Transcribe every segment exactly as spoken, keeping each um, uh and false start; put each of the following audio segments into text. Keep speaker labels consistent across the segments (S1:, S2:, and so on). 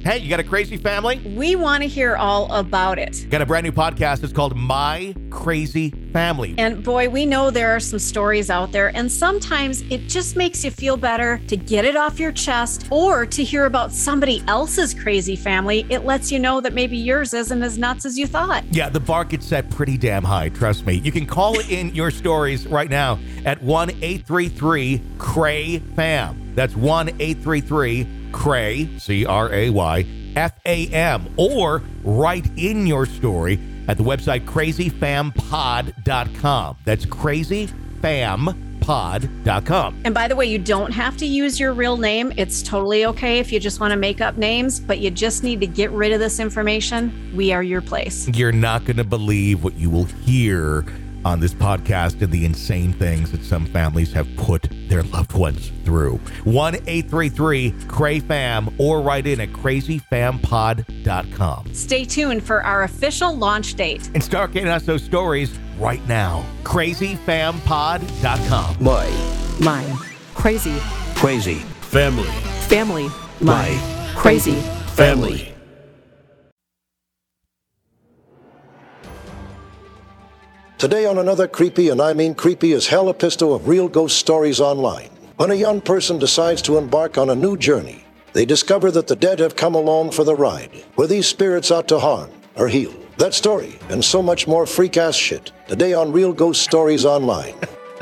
S1: Hey, you got a crazy family?
S2: We want to hear all about it.
S1: Got a brand new podcast. It's called My Crazy Family.
S2: And boy, we know there are some stories out there, and sometimes it just makes you feel better to get it off your chest or to hear about somebody else's crazy family. It lets you know that maybe yours isn't as nuts as you thought.
S1: Yeah, the bar gets set pretty damn high, trust me. You can call in your stories right now at one eight three three C R A Y F A M. That's one eight three three C R A Y, C R A Y, F A M, or write in your story at the website crazy fam pod dot com. That's crazy fam pod dot com.
S2: And by the way, you don't have to use your real name. It's totally okay if you just want to make up names, but you just need to get rid of this information. We are your place.
S1: You're not going to believe what you will hear on this podcast and the insane things that some families have put their loved ones through. one eight three three C R A Y F A M or write in at crazy fam pod dot com.
S2: Stay tuned for our official launch date.
S1: And start getting us those stories right now. crazy fam pod dot com.
S3: My.
S4: My crazy.
S3: Crazy.
S5: Family.
S4: Family.
S3: My.
S4: Crazy.
S5: Family.
S6: Today on another creepy, and I mean creepy as hell, epistle of Real Ghost Stories Online. When a young person decides to embark on a new journey, they discover that the dead have come along for the ride, where these spirits out to harm or heal. That story and so much more freak-ass shit, today on Real Ghost Stories Online.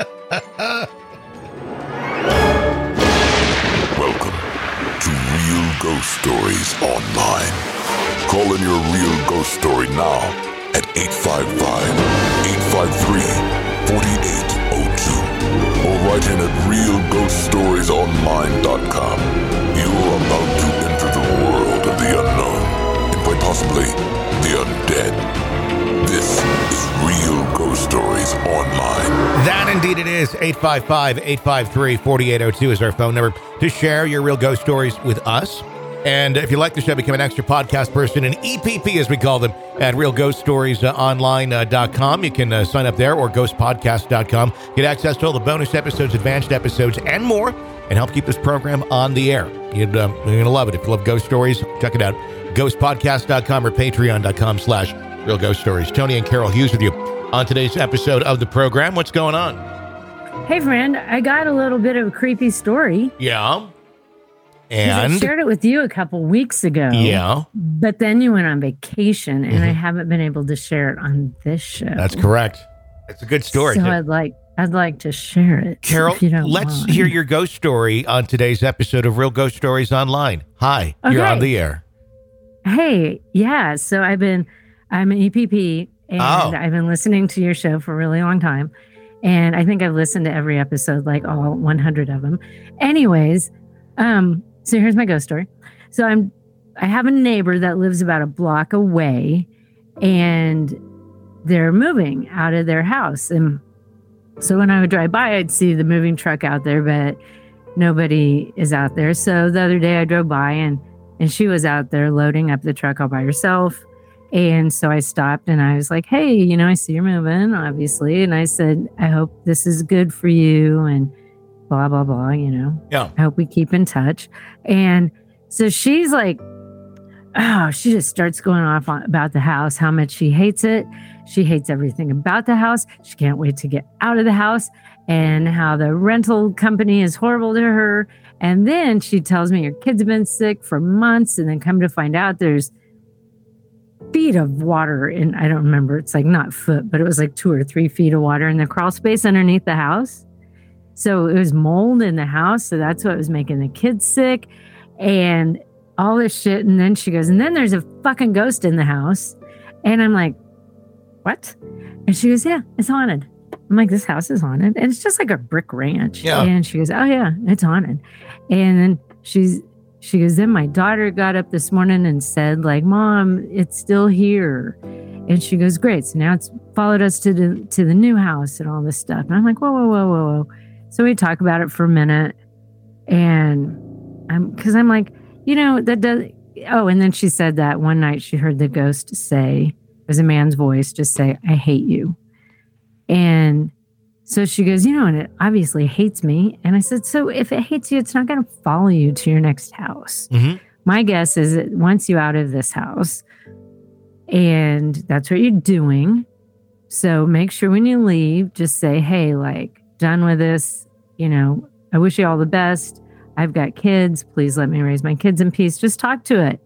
S7: Welcome to Real Ghost Stories Online. Call in your real ghost story now at eight five five, eight five three, four eight zero two or write in at real ghost stories online dot com. You are about to enter the world of the unknown and quite possibly the undead. This is Real Ghost Stories Online.
S1: That indeed it is. eight five five, eight five three, four eight zero two is our phone number to share your real ghost stories with us. And if you like the show, become an extra podcast person, an E P P as we call them, at real ghost stories online dot com. You can uh, sign up there, or ghost podcast dot com. Get access to all the bonus episodes, advanced episodes, and more, and help keep this program on the air. You'd, um, you're going to love it. If you love ghost stories, check it out. ghost podcast dot com or patreon dot com slash real ghost stories. Tony and Carol Hughes with you on today's episode of the program. What's going on?
S8: Hey, friend, I got a little bit of a creepy story.
S1: Yeah. And
S8: I shared it with you a couple weeks ago.
S1: Yeah.
S8: But then you went on vacation, and mm-hmm. I haven't been able to share it on this show.
S1: That's correct. It's a good story.
S8: So I'd like I'd like to share it.
S1: Carol,
S8: if you don't
S1: let's
S8: mind.
S1: hear your ghost story on today's episode of Real Ghost Stories Online. Hi,
S8: okay.
S1: You're on the air.
S8: Hey, yeah. So I've been, I'm an E P P, and
S1: oh.
S8: I've been listening to your show for a really long time. And I think I've listened to every episode, like all one hundred of them. Anyways, um, so here's my ghost story. So I'm, I have a neighbor that lives about a block away, and they're moving out of their house. And so when I would drive by, I'd see the moving truck out there, but nobody is out there. So the other day I drove by, and, and she was out there loading up the truck all by herself. And so I stopped and I was like, hey, you know, I see you're moving, obviously. And I said, I hope this is good for you, and blah, blah, blah, you know.
S1: Yeah.
S8: I hope we keep in touch. And so she's like, oh, she just starts going off on, about the house, how much she hates it. She hates everything about the house. She can't wait to get out of the house, and how the rental company is horrible to her. And then she tells me her kids have been sick for months, and then come to find out there's feet of water in, I don't remember, it's like not foot, but it was like two or three feet of water in the crawl space underneath the house. So it was mold in the house. So that's what was making the kids sick and all this shit. And then she goes, and then there's a fucking ghost in the house. And I'm like, what? And she goes, yeah, it's haunted. I'm like, this house is haunted. And it's just like a brick ranch.
S1: Yeah.
S8: And she goes, oh yeah, it's haunted. And then she's, she goes, then my daughter got up this morning and said, like, Mom, it's still here. And she goes, great. So now it's followed us to the to the new house and all this stuff. And I'm like, whoa, whoa, whoa, whoa, whoa. So we talk about it for a minute. And I'm, because I'm like, you know, that does, oh, and then she said that one night she heard the ghost say, it was a man's voice, just say, I hate you. And so she goes, you know, and it obviously hates me. And I said, so if it hates you, it's not going to follow you to your next house.
S1: Mm-hmm.
S8: my guess is it wants you out of this house, and that's what you're doing. So make sure when you leave, just say, hey, like, done with this. You know, I wish you all the best. I've got kids. Please let me raise my kids in peace. Just talk to it.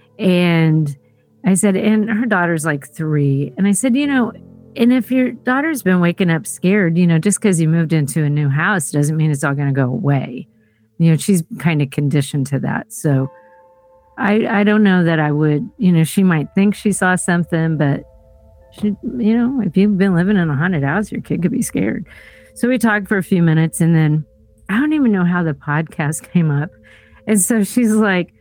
S8: And I said, and her daughter's like three. And I said, you know, and if your daughter's been waking up scared, you know, just because you moved into a new house doesn't mean it's all going to go away. You know, she's kind of conditioned to that. So I I don't know that I would, you know, she might think she saw something, but she, you know, if you've been living in a haunted house, your kid could be scared. So we talked for a few minutes, and then I don't even know how the podcast came up. And so she's like,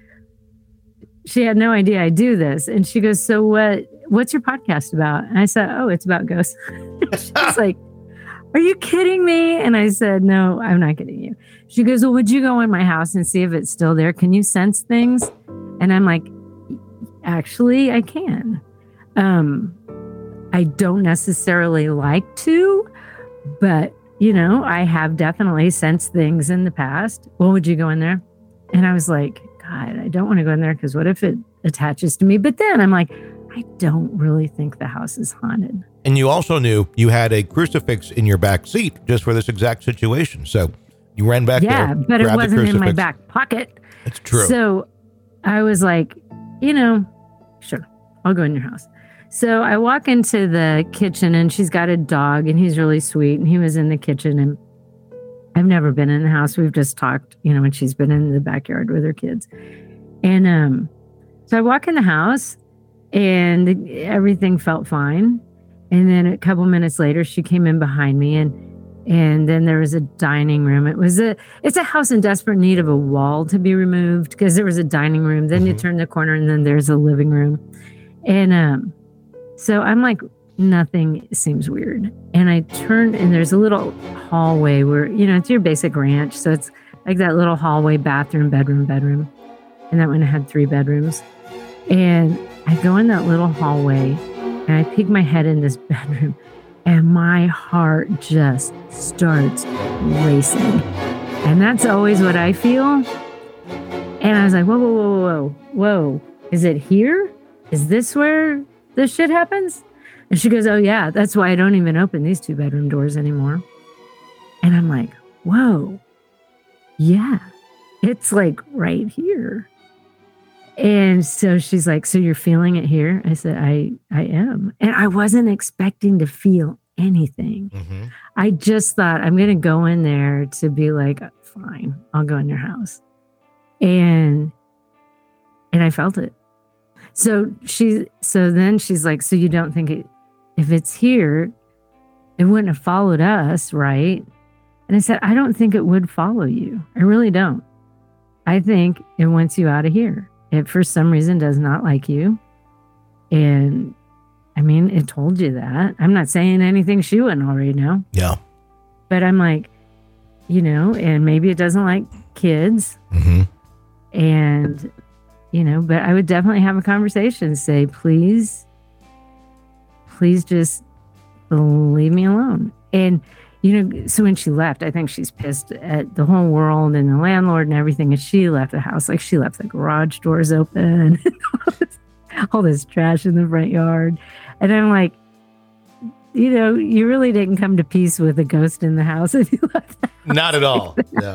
S8: she had no idea I do this. And she goes, so what, what's your podcast about? And I said, oh, it's about ghosts. She's like, are you kidding me? And I said, no, I'm not kidding you. She goes, well, would you go in my house and see if it's still there? Can you sense things? And I'm like, actually, I can. Um, I don't necessarily like to, but, you know, I have definitely sensed things in the past. Well, would you go in there? And I was like, God, I don't want to go in there because what if it attaches to me? But then I'm like, I don't really think the house is haunted.
S1: And you also knew you had a crucifix in your back seat just for this exact situation. So you ran back
S8: yeah,
S1: there.
S8: Yeah, but it wasn't in my back pocket.
S1: That's true.
S8: So I was like, you know, sure, I'll go in your house. So I walk into the kitchen, and she's got a dog, and he's really sweet. And he was in the kitchen, and I've never been in the house. We've just talked, you know, when she's been in the backyard with her kids. And um, so I walk in the house, and everything felt fine. And then a couple minutes later, she came in behind me, and and then there was a dining room. It was a it's a house in desperate need of a wall to be removed, because there was a dining room. Then mm-hmm. you turn the corner, and then there's a living room. And um, so I'm like, nothing seems weird. And I turn, and there's a little hallway where, you know, it's your basic ranch. So it's like that little hallway, bathroom, bedroom, bedroom. And that one had three bedrooms. And I go in that little hallway, and I peek my head in this bedroom, and my heart just starts racing. And that's always what I feel. And I was like, whoa, whoa, whoa, whoa, whoa. Is it here? Is this where this shit happens? And she goes, oh, yeah, that's why I don't even open these two bedroom doors anymore. And I'm like, whoa, yeah, it's like right here. And so she's like, so you're feeling it here? I said, I, I am. And I wasn't expecting to feel anything. Mm-hmm. I just thought, I'm going to go in there to be like, fine, I'll go in your house. And, and I felt it. So she, so then she's like, so you don't think it, if it's here, it wouldn't have followed us, right? And I said, I don't think it would follow you. I really don't. I think it wants you out of here. It, for some reason, does not like you. And I mean, it told you that. I'm not saying anything she wouldn't already know.
S1: Yeah.
S8: But I'm like, you know, and maybe it doesn't like kids.
S1: Mm-hmm.
S8: And, you know, but I would definitely have a conversation. Say, please, please just leave me alone. And, you know, so when she left, I think she's pissed at the whole world and the landlord and everything. And she left the house, like she left the garage doors open, all this trash in the front yard. And I'm like, you know, you really didn't come to peace with a ghost in the house if you left the house.
S1: Not at all. Like no.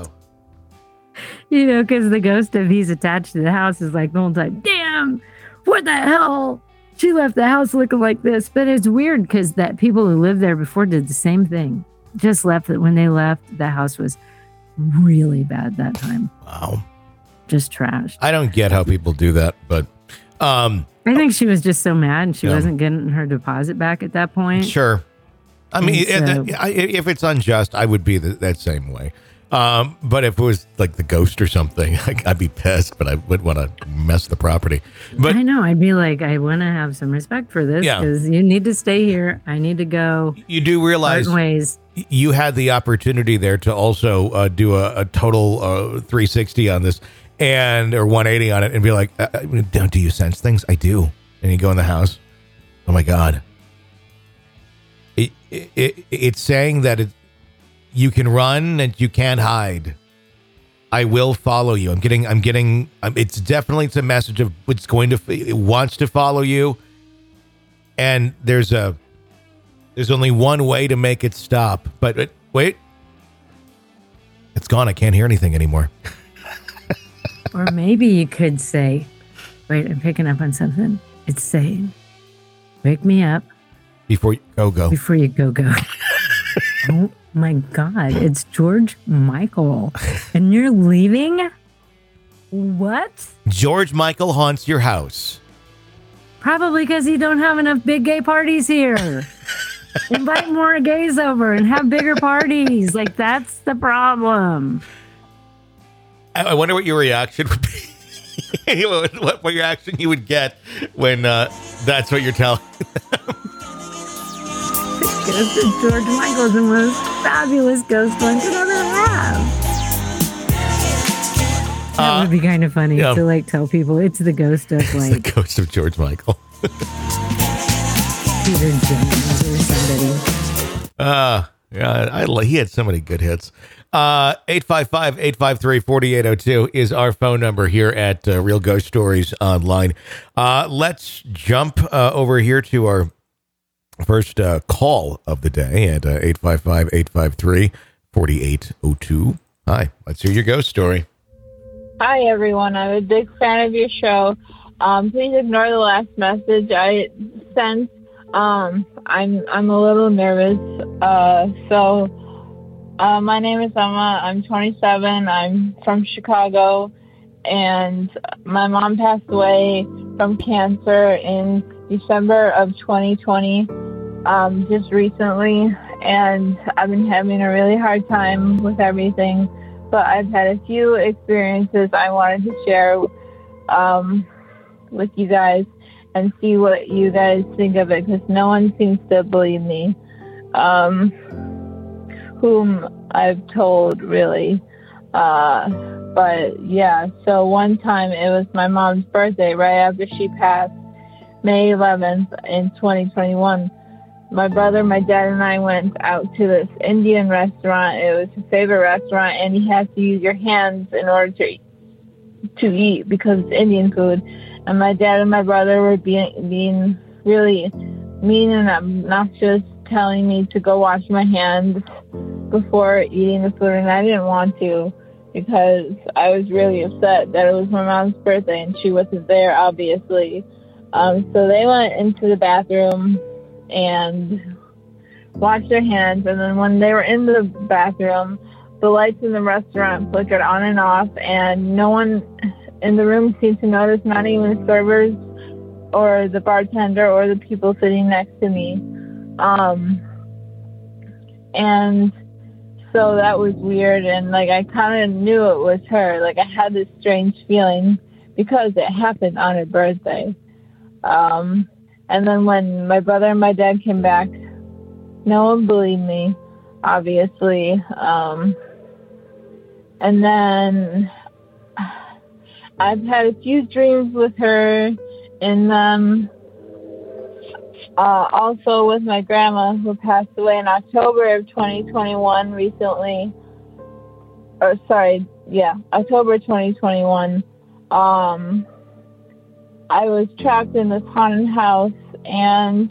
S8: You know, because the ghost, if he's attached to the house, is like the whole time, damn, what the hell? She left the house looking like this. But it's weird because that people who lived there before did the same thing. Just left it. When they left, the house was really bad that time.
S1: Wow.
S8: Just trashed.
S1: I don't get how people do that, but um,
S8: I think she was just so mad and she
S1: yeah.
S8: wasn't getting her deposit back at that point.
S1: Sure. I mean,
S8: so,
S1: if it's unjust, I would be the, that same way. Um, but if it was like the ghost or something, I'd be pissed, but I wouldn't want to mess the property. But
S8: I know, I'd be like, I want to have some respect for this because yeah. you need to stay here. I need to go.
S1: You do realize
S8: ways.
S1: You had the opportunity there to also uh, do a, a total uh, three sixty on this and or one eighty on it and be like, uh, don't do you sense things? I do. And you go in the house. Oh my God. It, it, it it's saying that it, you can run and you can't hide. I will follow you. I'm getting, I'm getting, um, it's definitely, it's a message of it's going to, it wants to follow you. And there's a, there's only one way to make it stop. But it, wait, it's gone. I can't hear anything anymore.
S8: Or maybe you could say, wait, I'm picking up on something. It's saying, wake me up.
S1: Before you go, go.
S8: Before you go, go. Oh my God, it's George Michael. And you're leaving? What?
S1: George Michael haunts your house.
S8: Probably because you don't have enough big gay parties here. Invite more gays over and have bigger parties. Like, that's the problem.
S1: I, I wonder what your reaction would be. what, what reaction you would get when uh, that's what you're telling them.
S8: Ghost of George Michael is the most fabulous ghost one could ever have. That
S1: Uh,
S8: would be kind of funny
S1: yeah.
S8: to like tell people it's the ghost of
S1: It's
S8: like
S1: the ghost of George Michael.
S8: Peter Jones or somebody.
S1: Uh, yeah, I, I, he had so many good hits. Uh, eight five five, eight five three, four eight zero two is our phone number here at uh, Real Ghost Stories Online. Uh, let's jump uh, over here to our first uh, call of the day at uh, eight five five, eight five three, four eight zero two. Hi, let's hear your ghost story.
S3: Hi, everyone. I'm a big fan of your show. Um, please ignore the last message I sent. Um, I'm I'm a little nervous. Uh, so, uh, my name is Emma. I'm twenty-seven. I'm from Chicago, and my mom passed away from cancer in December of twenty twenty, um, just recently, and I've been having a really hard time with everything. But I've had a few experiences I wanted to share um, with you guys and see what you guys think of it, because no one seems to believe me, um, whom I've told, really. Uh, but, yeah, so one time it was my mom's birthday right after she passed, May eleventh in twenty twenty-one. My brother, my dad, and I went out to this Indian restaurant. It was his favorite restaurant, and you have to use your hands in order to to eat because it's Indian food. And my dad and my brother were being being really mean and obnoxious, telling me to go wash my hands before eating the food, and I didn't want to because I was really upset that it was my mom's birthday and she wasn't there, obviously. Um, so they went into the bathroom and washed their hands, and then when they were in the bathroom, the lights in the restaurant flickered on and off, and no one in the room seemed to notice, not even the servers or the bartender or the people sitting next to me. Um, and so that was weird, and like I kind of knew it was her. Like I had this strange feeling because it happened on her birthday. Um, And then when my brother and my dad came back, no one believed me, obviously. Um, and then I've had a few dreams with her, and then uh, also with my grandma who passed away in October of twenty twenty-one recently. Or sorry, yeah, October twenty twenty-one. Um, I was trapped in this haunted house, and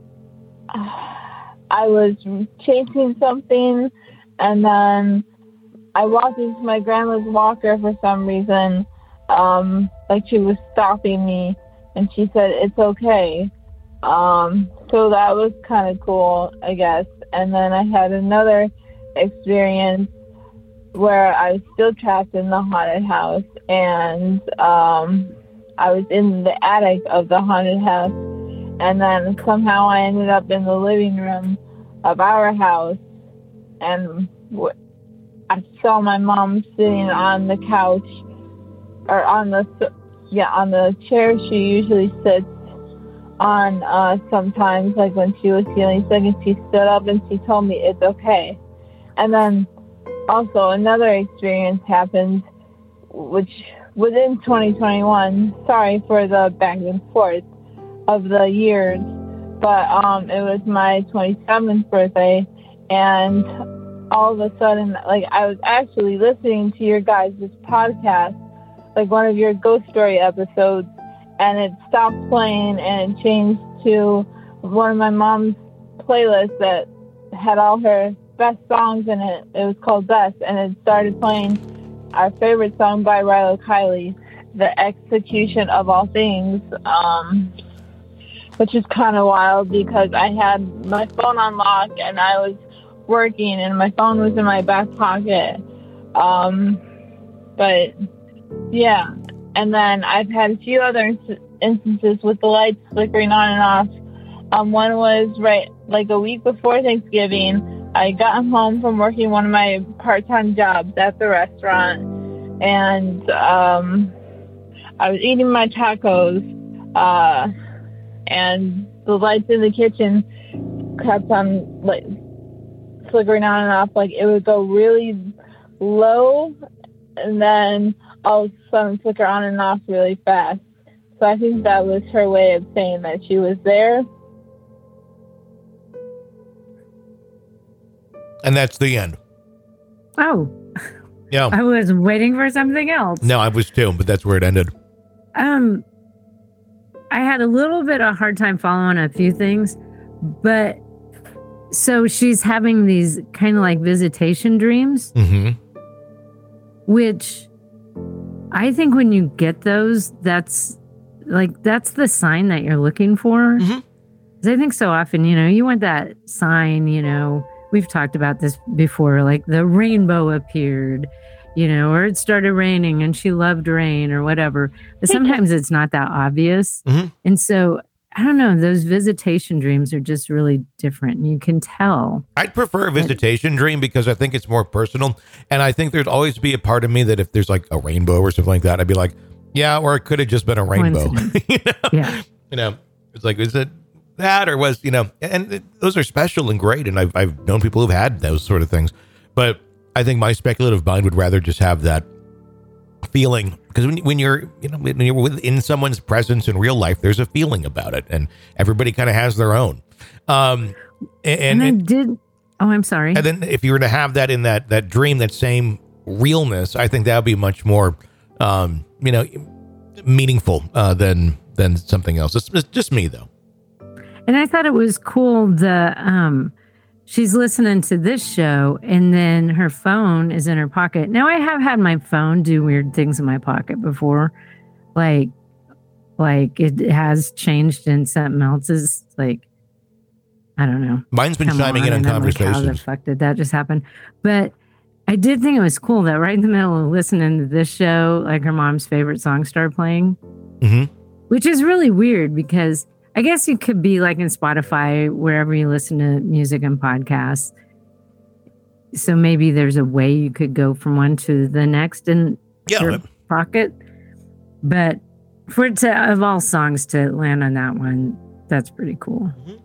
S3: I was chasing something, and then I walked into my grandma's walker for some reason, um, like she was stopping me, and she said, "It's okay." Um, so that was kind of cool, I guess. And then I had another experience where I was still trapped in the haunted house, and um, I was in the attic of the haunted house, and then somehow I ended up in the living room of our house, and w- I saw my mom sitting on the couch, or on the, yeah, on the chair she usually sits on uh, sometimes, like when she was feeling sick, and she stood up and she told me it's okay. And then also another experience happened, which within twenty twenty-one, sorry for the back and forth of the years, but um, it was my twenty-seventh birthday, and all of a sudden, like I was actually listening to your guys' podcast, like one of your ghost story episodes, and it stopped playing and it changed to one of my mom's playlists that had all her best songs in it. It was called Best, and it started playing our favorite song by Rilo Kiley, The Execution of All Things, um, which is kind of wild because I had my phone on lock and I was working and my phone was in my back pocket. Um, but yeah, and then I've had a few other ins- instances with the lights flickering on and off. Um, one was right like a week before Thanksgiving. I got home from working one of my part-time jobs at the restaurant, and um, I was eating my tacos, uh, and the lights in the kitchen kept on like flickering on and off. Like it would go really low, and then all of a sudden flicker on and off really fast. So I think that was her way of saying that she was there.
S1: And that's the end.
S8: Oh,
S1: Yeah.
S8: I was waiting for something else.
S1: No, I was too, but that's where it ended.
S8: Um, I had a little bit of a hard time following a few things, but so she's having these kind of like visitation dreams,
S1: Mm-hmm.
S8: which I think when you get those, that's like, that's the sign that you're looking for.
S1: Mhm.
S8: 'Cause I think so often, you know, you want that sign, you know, we've talked about this before, like the rainbow appeared, you know, or it started raining and she loved rain or whatever. But sometimes it's not that obvious.
S1: Mhm.
S8: And so, I don't know, those visitation dreams are just really different. You can tell.
S1: I'd prefer a visitation dream because I think it's more personal. And I think there'd always be a part of me that if there's like a rainbow or something like that, I'd be like, yeah, or it could have just been a rainbow. you know?
S8: Yeah.
S1: You know, it's like, is it that or was, you know, and it, those are special and great. And I've, I've known people who've had those sort of things. But I think my speculative mind would rather just have that feeling, because when, when you're, you know, when you're within someone's presence in real life, there's a feeling about it, and everybody kind of has their own. Um, and,
S8: And, I
S1: and,
S8: did. Oh, I'm sorry.
S1: and then if you were to have that in that that dream, that same realness, I think that would be much more, um, you know, meaningful uh, than than something else. It's, it's just me though.
S8: And I thought it was cool. The um, she's listening to this show, and then her phone is in her pocket. Now, I have had my phone do weird things in my pocket before, like like it has changed in something else's. Like I don't know.
S1: Mine's been
S8: Come
S1: chiming in on
S8: and I'm like, how the
S1: conversations.
S8: fuck did that just happen? But I did think it was cool that right in the middle of listening to this show, like her mom's favorite song started playing,
S1: Mm-hmm.
S8: which is really weird because I guess you could be like in Spotify, wherever you listen to music and podcasts. So maybe there's a way you could go from one to the next in
S1: Yeah.
S8: your pocket. But for it to, of all songs to land on that one, that's pretty cool.
S1: Mhm.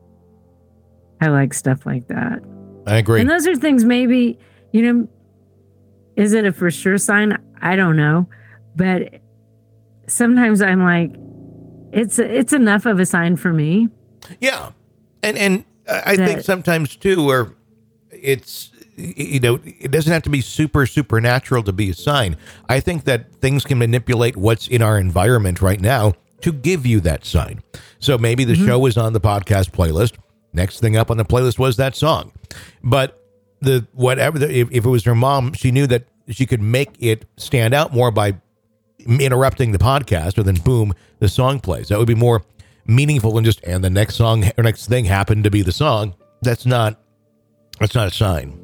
S8: I like stuff like that.
S1: I agree.
S8: And those are things maybe, you know, is it a for sure sign? I don't know. But sometimes I'm like, it's it's enough of a sign for me.
S1: Yeah. And and I think
S8: That-
S1: sometimes too, where it's, you know, it doesn't have to be super supernatural to be a sign. I think that things can manipulate what's in our environment right now to give you that sign. So maybe the show was on the podcast playlist. Next thing up on the playlist was that song. But the whatever, the, if, if it was her mom, she knew that she could make it stand out more by interrupting the podcast, or then boom, the song plays. That would be more meaningful than just, and the next song or next thing happened to be the song. That's not, that's not a sign.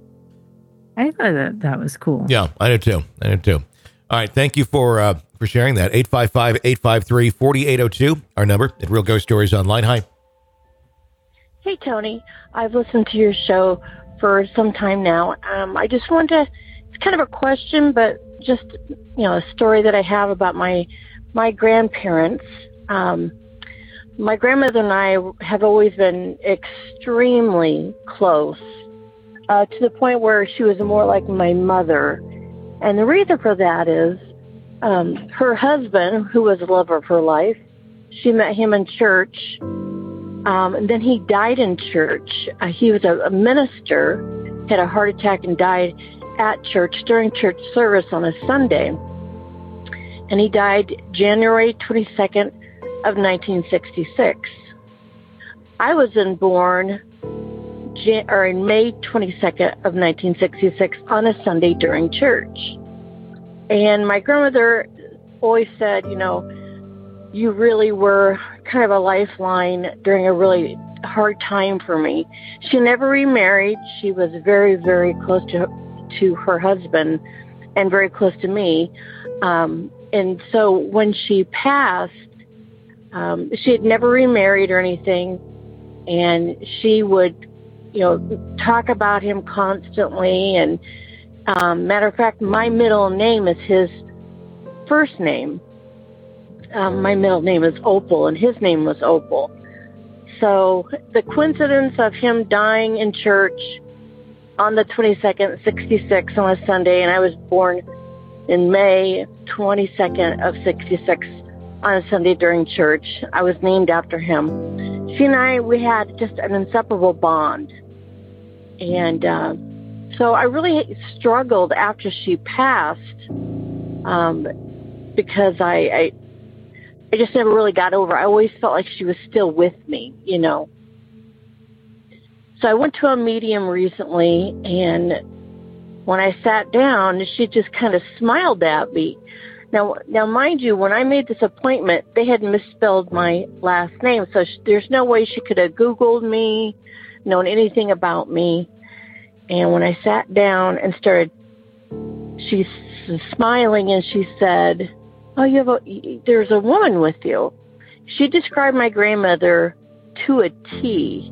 S8: I thought that that was cool.
S1: Yeah, I did too. I did too. All right. Thank you for, uh, for sharing that. eight five five, eight five three, four eight zero two, our number at Real Ghost Stories Online. Hi.
S5: Hey, Tony. I've listened to your show for some time now. Um, I just wanted to, it's kind of a question, but just, you know, a story that I have about my my grandparents. Um, my grandmother and I have always been extremely close, uh, to the point where she was more like my mother. And the reason for that is um, her husband, who was the love of her life, she met him in church. Um, and then he died in church. Uh, he was a, a minister, had a heart attack and died at church during church service on a Sunday. And he died January twenty-second of nineteen sixty-six. I was in born Jan- or in May twenty-second of nineteen sixty-six on a Sunday during church. And my grandmother always said, you know, you really were kind of a lifeline during a really hard time for me. She never remarried. She was very, very close to to her husband and very close to me. Um, and so when she passed, um, she had never remarried or anything. And she would, you know, talk about him constantly. And um, matter of fact, my middle name is his first name. Um, my middle name is Opal, and his name was Opal. So the coincidence of him dying in church on the twenty-second, sixty-six on a Sunday, and I was born in May twenty-second of sixty-six on a Sunday during church. I was named after him. She and I, we had just an inseparable bond. And uh, so I really struggled after she passed um, because I, I I just never really got over. I always felt like she was still with me, you know. So I went to a medium recently, and when I sat down, she just kind of smiled at me. Now, now, mind you, when I made this appointment, they had misspelled my last name, so sh- there's no way she could have Googled me, known anything about me. And when I sat down and started, she's smiling, and she said, "Oh, you have a, there's a woman with you." She described my grandmother to a T.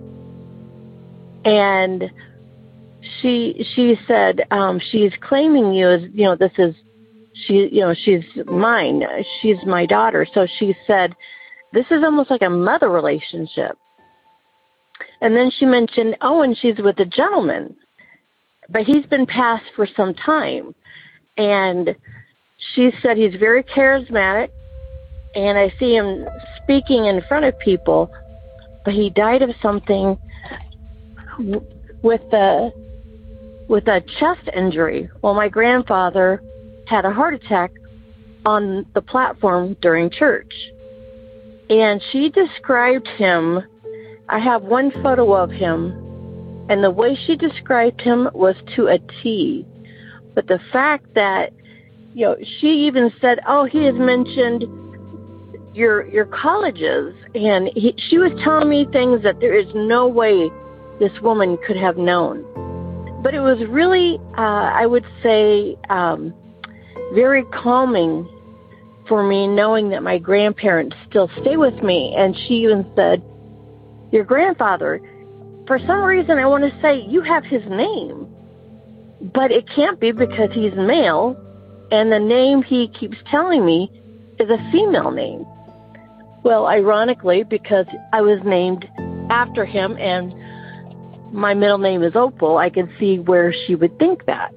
S5: And she she said, um, she's claiming you as, you know, this is, she, you know, she's mine. She's my daughter. So she said, this is almost like a mother relationship. And then she mentioned, oh, and she's with a gentleman, but he's been passed for some time. And she said he's very charismatic, and I see him speaking in front of people, but he died of something with a, with a chest injury. Well, my grandfather had a heart attack on the platform during church. And she described him, I have one photo of him, and the way she described him was to a T. But the fact that, you know, she even said, oh, he has mentioned your your colleges. And he, she was telling me things that there is no way this woman could have known. But it was really, uh, I would say, um, very calming for me knowing that my grandparents still stay with me. And she even said, your grandfather, for some reason I want to say you have his name, but it can't be because he's male. And the name he keeps telling me is a female name. Well, ironically, because I was named after him and my middle name is Opal, I can see where she would think that.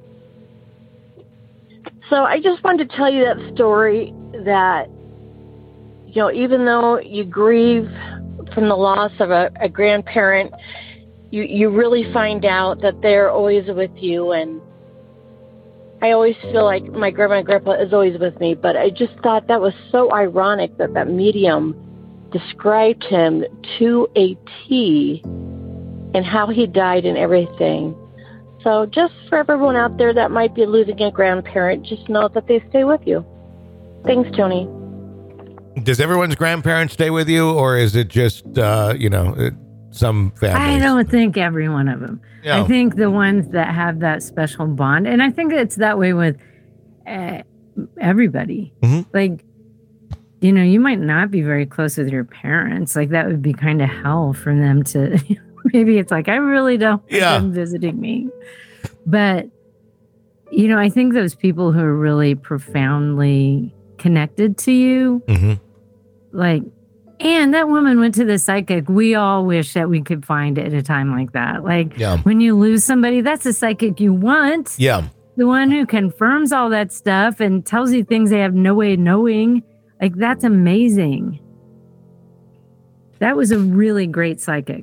S5: So I just wanted to tell you that story that, you know, even though you grieve from the loss of a, a grandparent, you, you really find out that they're always with you. And I always feel like my grandma and grandpa is always with me, but I just thought that was so ironic that that medium described him to a T and how he died and everything. So just for everyone out there that might be losing a grandparent, just know that they stay with you. Thanks, Tony.
S1: Does everyone's grandparents stay with you, or is it just, uh, you know, some families?
S8: I don't think every one of them.
S1: Yeah.
S8: I think the ones that have that special bond, and I think it's that way with uh, everybody.
S1: Mm-hmm.
S8: Like, you know, you might not be very close with your parents. Like, that would be kind of hell for them to, maybe it's like, I really don't want
S1: Yeah.
S8: them visiting me. But, you know, I think those people who are really profoundly connected to you,
S1: Mm-hmm.
S8: like, and that woman went to the psychic. We all wish that we could find it at a time like that. Like,
S1: Yeah.
S8: when you lose somebody, that's the psychic you want.
S1: Yeah.
S8: The one who confirms all that stuff and tells you things they have no way of knowing. Like, that's amazing. That was a really great psychic.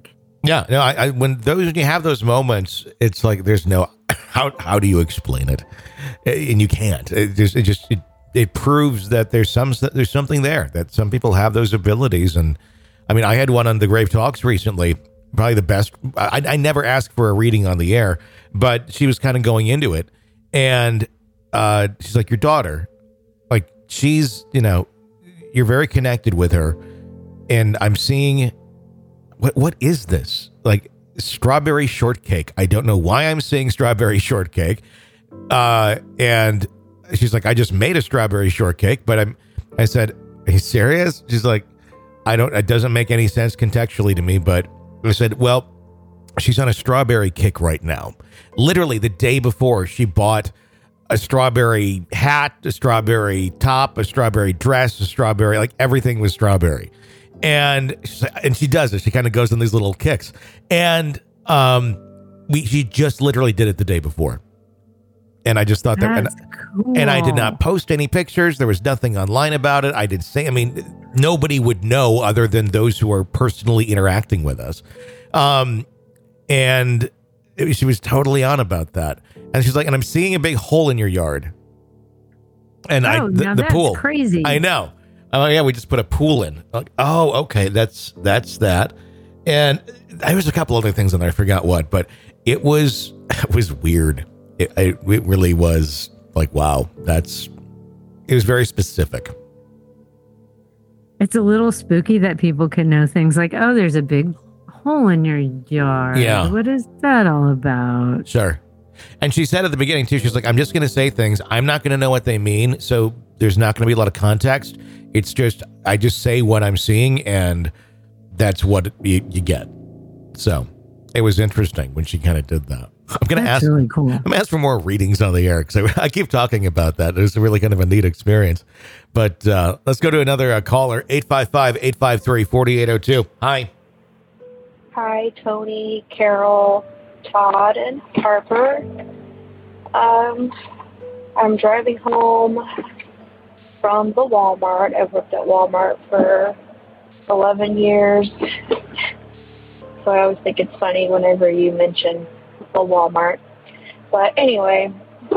S1: Yeah, no, I, I when those when you have those moments, it's like there's no how how do you explain it, and you can't. It just it just it, it proves that there's some there's something there, that some people have those abilities. And I mean, I had one on the Grave Talks recently, probably the best. I, I never asked for a reading on the air, but she was kind of going into it, and uh, she's like, your daughter, like she's you know, you're very connected with her, and I'm seeing. What what is this? Like strawberry shortcake. I don't know why I'm saying strawberry shortcake. Uh, and she's like, I just made a strawberry shortcake, but I'm, I said, are you serious? She's like, I don't, it doesn't make any sense contextually to me, but I said, well, she's on a strawberry kick right now. Literally the day before she bought a strawberry hat, a strawberry top, a strawberry dress, a strawberry, like everything was strawberry. And she's like, and she does it. She kind of goes on these little kicks. And um, we she just literally did it the day before. And I just thought that,
S8: That's
S1: and,
S8: cool.
S1: and I did not post any pictures. There was nothing online about it. I did say, I mean, nobody would know other than those who are personally interacting with us. Um, and it, she was totally on about that. And she's like, and I'm seeing a big hole in your yard. And
S8: oh,
S1: I, the,
S8: now
S1: the
S8: that's
S1: pool.
S8: crazy.
S1: I know. Oh yeah, we just put a pool in. Like, oh, okay, that's that's that. And there was a couple other things in there. I forgot what, but it was it was weird. It, it, it really was like, wow, that's. It was very specific.
S8: It's a little spooky that people can know things like, oh, there's a big hole in your yard.
S1: Yeah.
S8: What is that all about?
S1: Sure. And she said at the beginning too, she's like, I'm just going to say things. I'm not going to know what they mean, so there's not going to be a lot of context. It's just, I just say what I'm seeing, and that's what you, you get. So it was interesting when she kind of did that. I'm going to ask,
S8: really cool.
S1: I'm going to ask for more readings on the air because I, I keep talking about that. It was really kind of a neat experience. But uh, let's go to another uh, caller, eight five five, eight five three, four eight zero two. Hi.
S9: Hi, Tony, Carol, Todd, and Harper. Um, I'm driving home from the Walmart. I've worked at Walmart for eleven years. So I always think it's funny whenever you mention the Walmart. But anyway,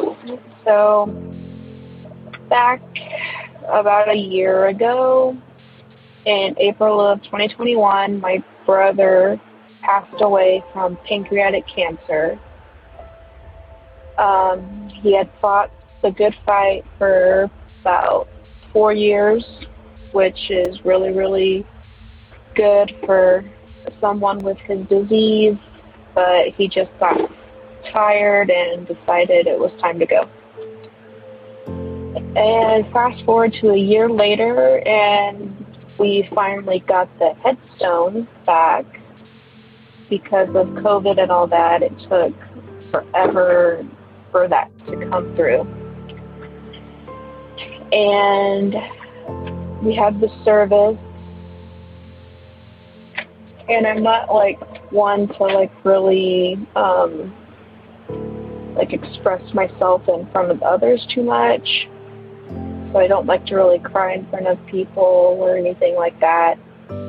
S9: so back about a year ago, in April of twenty twenty-one, my brother passed away from pancreatic cancer. Um, he had fought the good fight for about four years, which is really, really good for someone with his disease, but he just got tired and decided it was time to go. And fast forward to a year later, and we finally got the headstone back. Because of COVID and all that, it took forever for that to come through. And we had the service, and I'm not like one to like really um, like express myself in front of others too much. So I don't like to really cry in front of people or anything like that.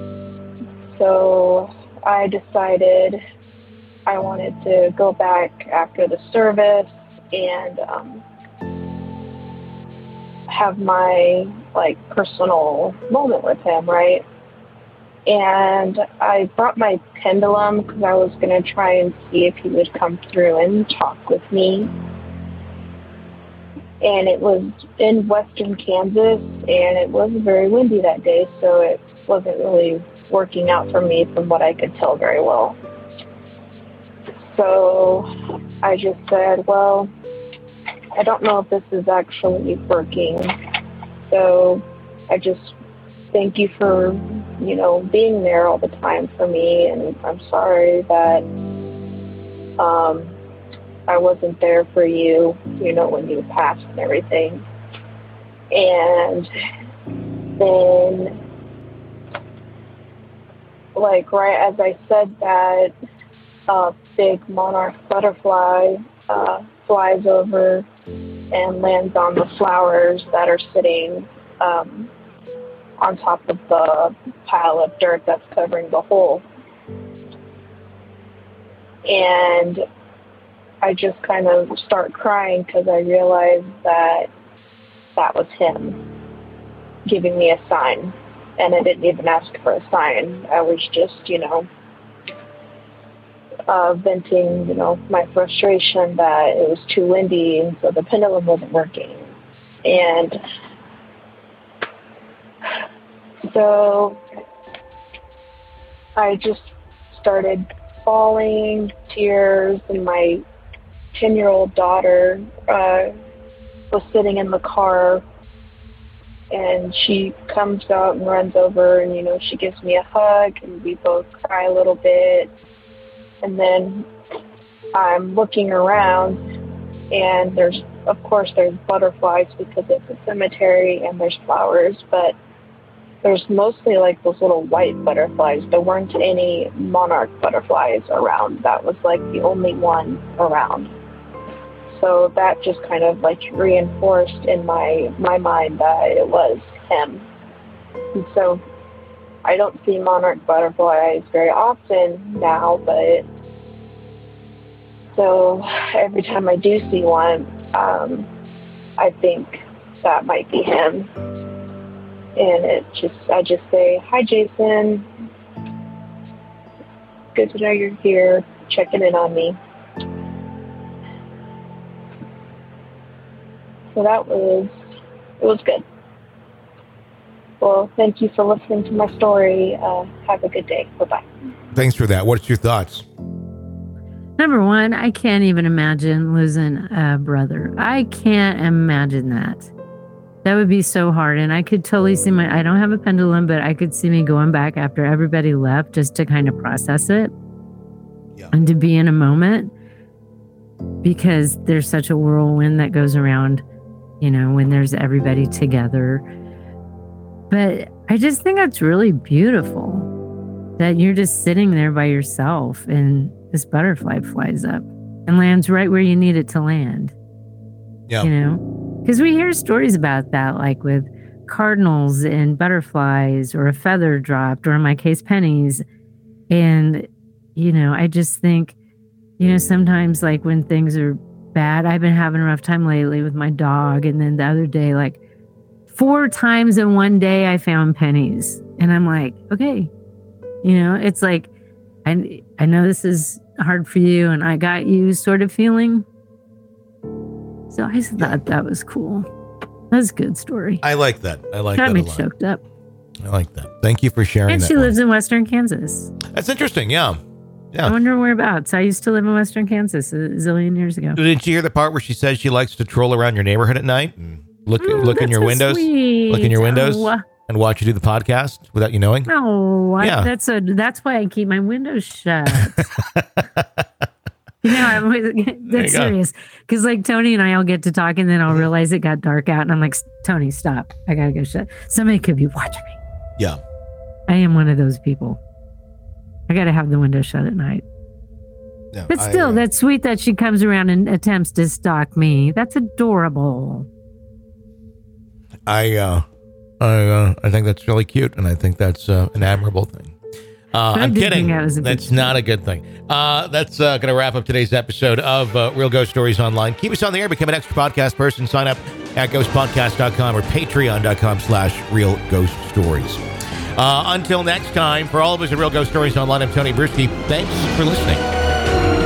S9: So I decided I wanted to go back after the service and um, have my like personal moment with him, right? And I brought my pendulum because I was going to try and see if he would come through and talk with me. And it was in western Kansas, and it was very windy that day, so it wasn't really working out for me from what I could tell very well. So I just said, well, I don't know if this is actually working. So I just thank you for, you know, being there all the time for me. And I'm sorry that um, I wasn't there for you, you know, when you passed and everything. And then, like, right as I said that, a big monarch butterfly uh, flies over and lands on the flowers that are sitting um, on top of the pile of dirt that's covering the hole. and I just kind of start crying because I realized that that was him giving me a sign. And I didn't even ask for a sign. I was just, you know, uh, venting, you know, my frustration that it was too windy and so the pendulum wasn't working. And so I just started bawling, tears, and my ten-year-old daughter uh, was sitting in the car, and she comes out and runs over, and, you know, she gives me a hug, and we both cry a little bit. And then I'm looking around, and there's, of course, there's butterflies because it's a cemetery, and there's flowers, but there's mostly like those little white butterflies. There weren't any monarch butterflies around. That was like the only one around. So that just kind of like reinforced in my, my mind that it was him. And so I don't see monarch butterflies very often now, but so every time I do see one, um, I think that might be him. And it just, I just say, "Hi, Jason. Good to know you're here, checking in on me." So that was, it was good. Well, thank you for listening to my story. Uh, have a good day. Bye-bye.
S1: Thanks for that. What's your thoughts?
S8: Number one, I can't even imagine losing a brother. I can't imagine that. That would be so hard. And I could totally see my, I don't have a pendulum, but I could see me going back after everybody left just to kind of process it. Yeah. And to be in a moment, because there's such a whirlwind that goes around, you know, when there's everybody together. But I just think that's really beautiful that you're just sitting there by yourself and this butterfly flies up and lands right where you need it to land. Yeah. You know? Because we hear stories about that, like with cardinals and butterflies, or a feather dropped, or in my case, pennies. And, you know, I just think, you know, sometimes like when things are bad, I've been having a rough time lately with my dog. And then the other day, like four times in one day, I found pennies. And I'm like, okay, you know, it's like, I, I know this is hard for you and I got you sort of feeling. So I just thought that was cool. That's a good story.
S1: I like that. I like
S8: Got
S1: that
S8: me
S1: a lot.
S8: choked up.
S1: I like that. Thank you for sharing
S8: and
S1: that.
S8: she
S1: one.
S8: lives in Western Kansas.
S1: That's interesting. Yeah. Yeah.
S8: I wonder whereabouts. I used to live in Western Kansas a zillion years ago.
S1: Did you hear the part where she says she likes to troll around your neighborhood at night and look,
S8: Oh,
S1: look in
S8: that's
S1: your
S8: so
S1: windows,
S8: sweet.
S1: look in your windows
S8: Oh.
S1: and watch you do the podcast without you knowing?
S8: No, I,
S1: Yeah.
S8: that's a that's why I keep my windows shut. You know, I'm, that's
S1: you go.
S8: serious. Because like Tony and I all get to talk, and then I'll realize it got dark out, and I'm like, Tony, stop! I gotta go shut. Somebody could be watching me.
S1: Yeah,
S8: I am one of those people. I gotta have the window shut at night.
S1: yeah
S8: But
S1: I,
S8: still,
S1: uh,
S8: that's sweet that she comes around and attempts to stalk me. That's adorable.
S1: I, uh, I, uh, I think that's really cute, and I think that's uh, an admirable thing. Uh,
S8: I
S1: I'm
S8: did
S1: kidding.
S8: think that was a good
S1: That's
S8: thing.
S1: not a good thing. Uh, that's uh, going to wrap up today's episode of uh, Real Ghost Stories Online. Keep us on the air. Become an extra podcast person. Sign up at ghost podcast dot com or patreon dot com slash real ghost stories. Uh, until next time, for all of us at Real Ghost Stories Online, I'm Tony Bruschi. Thanks for listening.